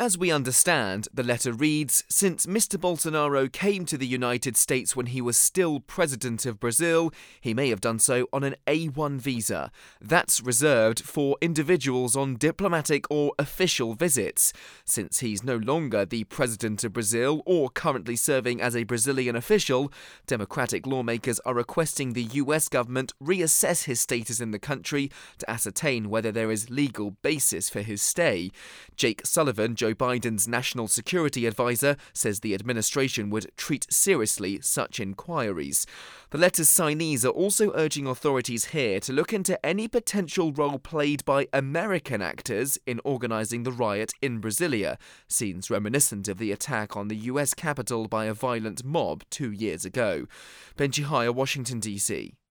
As we understand, the letter reads, since Mr. Bolsonaro came to the United States when he was still president of Brazil, he may have done so on an A1 visa. That's reserved for individuals on diplomatic or official visits. Since he's no longer the president of Brazil or currently serving as a Brazilian official, Democratic lawmakers are requesting the US government reassess his status in the country to ascertain whether there is legal basis for his stay. Jake Sullivan, Joe Biden's national security advisor, says the administration would treat seriously such inquiries. The letter's signees are also urging authorities here to look into any potential role played by American actors in organising the riot in Brasilia, scenes reminiscent of the attack on the US Capitol by a violent mob 2 years ago. Ben Chihaya, Washington, D.C.